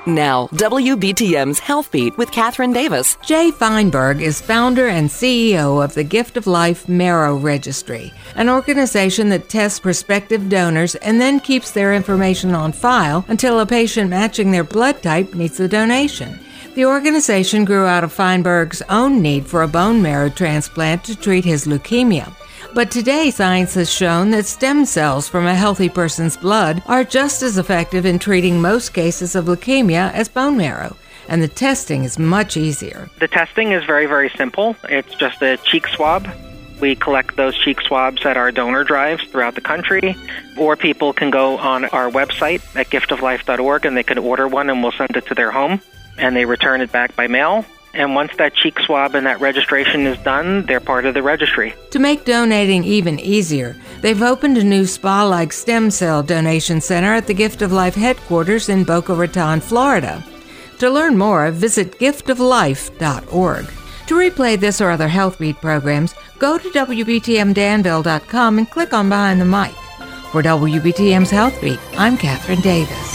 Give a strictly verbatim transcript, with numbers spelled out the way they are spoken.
Now, W B T M's Health Beat with Catherine Davis. Jay Feinberg is founder and C E O of the Gift of Life Marrow Registry, an organization that tests prospective donors and then keeps their information on file until a patient matching their blood type needs a donation. The organization grew out of Feinberg's own need for a bone marrow transplant to treat his leukemia. But today, science has shown that stem cells from a healthy person's blood are just as effective in treating most cases of leukemia as bone marrow, and the testing is much easier. The testing is very, very simple. It's just a cheek swab. We collect those cheek swabs at our donor drives throughout the country, or people can go on our website at gift of life dot org and they can order one and we'll send it to their home, and they return it back by mail. And once that cheek swab and that registration is done, they're part of the registry. To make donating even easier, they've opened a new spa-like stem cell donation center at the Gift of Life headquarters in Boca Raton, Florida. To learn more, visit gift of life dot org. To replay this or other Health Beat programs, go to W B T M Danville dot com and click on Behind the Mic. For W B T M's Health Beat, I'm Catherine Davis.